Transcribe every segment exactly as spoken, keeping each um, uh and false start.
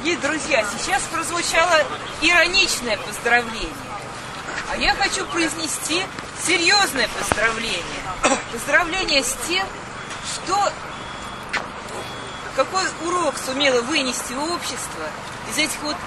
Дорогие друзья, сейчас прозвучало ироничное поздравление, а я хочу произнести серьезное поздравление. Поздравление с тем, что какой урок сумело вынести общество из этих вот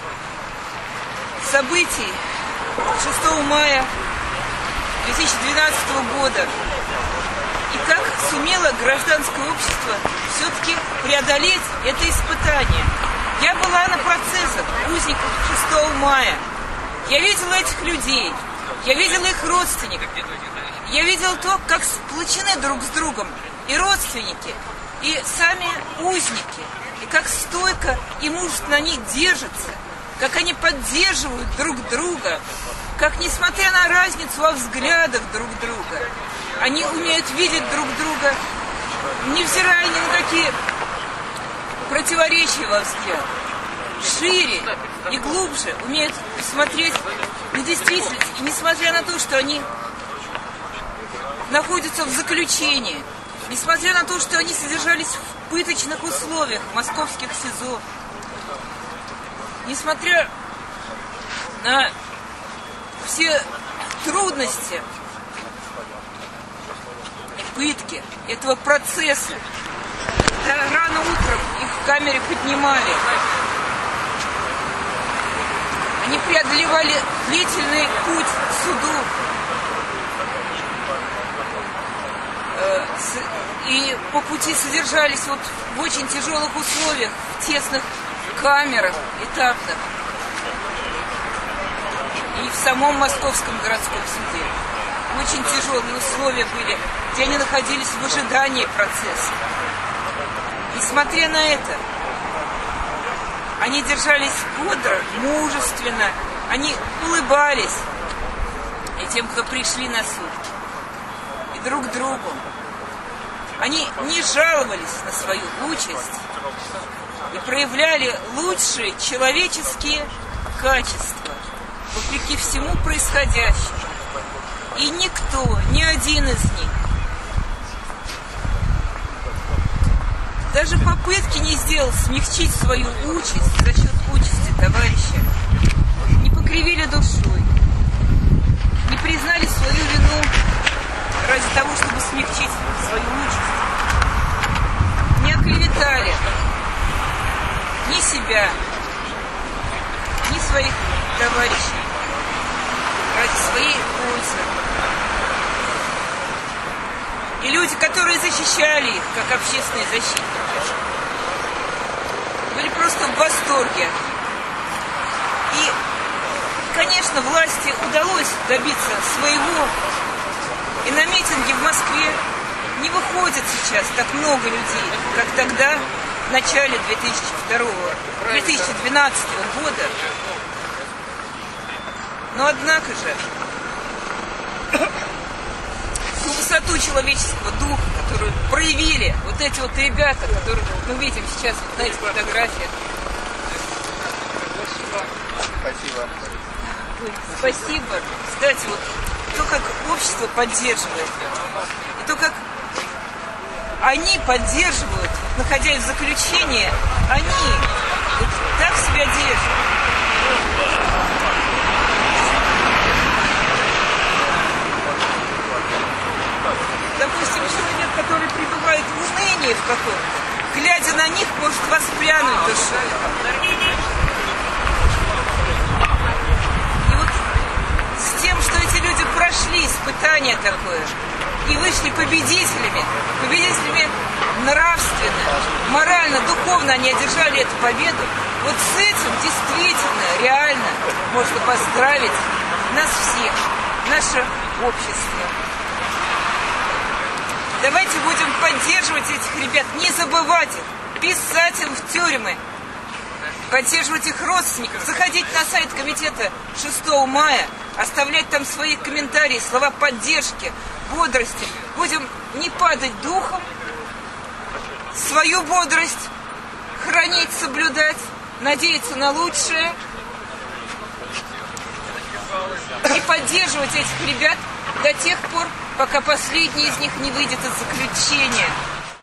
событий шестого мая две тысячи двенадцатого года. И как сумело гражданское общество все-таки преодолеть это испытание. Я была на процессах узников шестого мая. Я видела этих людей. Я видела их родственников. Я видела то, как сплочены друг с другом и родственники, и сами узники. И как стойко и мужественно они держатся. Как они поддерживают друг друга. Как, несмотря на разницу во взглядах друг друга, они умеют видеть друг друга, невзирая ни на какие противоречия во взглядах. Шире и глубже умеют смотреть на действительность. И несмотря на то, что они находятся в заключении, несмотря на то, что они содержались в пыточных условиях в московских СИЗО, несмотря на все трудности и пытки этого процесса, когда рано утром их в камере поднимали, они преодолевали длительный путь к суду, и по пути содержались вот в очень тяжелых условиях, в тесных камерах этапных. И в самом Московском городском суде очень тяжелые условия были, где они находились в ожидании процесса. Несмотря на это, они держались бодро, мужественно, они улыбались и тем, кто пришли на суд, и друг другу. Они не жаловались на свою участь и проявляли лучшие человеческие качества вопреки всему происходящему. И никто, ни один из них, даже попытки не сделал смягчить свою участь за счет участи товарища, не покривили душой, не признали свою вину ради того, чтобы смягчить свою участь, не оклеветали ни себя, ни своих товарищей ради своей пользы. И люди, которые защищали их, как общественные защитники, были просто в восторге. И, конечно, власти удалось добиться своего. И на митинги в Москве не выходит сейчас так много людей, как тогда, в начале две тысячи двенадцатого года. Но однако же ту высоту человеческого духа, которую проявили вот эти вот ребята, которых мы видим сейчас вот на этих фотографиях. Спасибо. Ой, спасибо. Кстати, вот то, как общество поддерживает, и то, как они поддерживают, находясь в заключении, они вот так себя держат. Допустим, человек, который пребывает в унынии в каком-то, глядя на них, может воспрянуть душой. И вот с тем, что эти люди прошли испытание такое и вышли победителями, победителями нравственно, морально, духовно они одержали эту победу, вот с этим действительно, реально можно поздравить нас всех, наше общество. Давайте будем поддерживать этих ребят, не забывать их, писать им в тюрьмы, поддерживать их родственников, заходить на сайт комитета шестого мая, оставлять там свои комментарии, слова поддержки, бодрости. Будем не падать духом, свою бодрость хранить, соблюдать, надеяться на лучшее и поддерживать этих ребят до тех пор, пока последний из них не выйдет из заключения.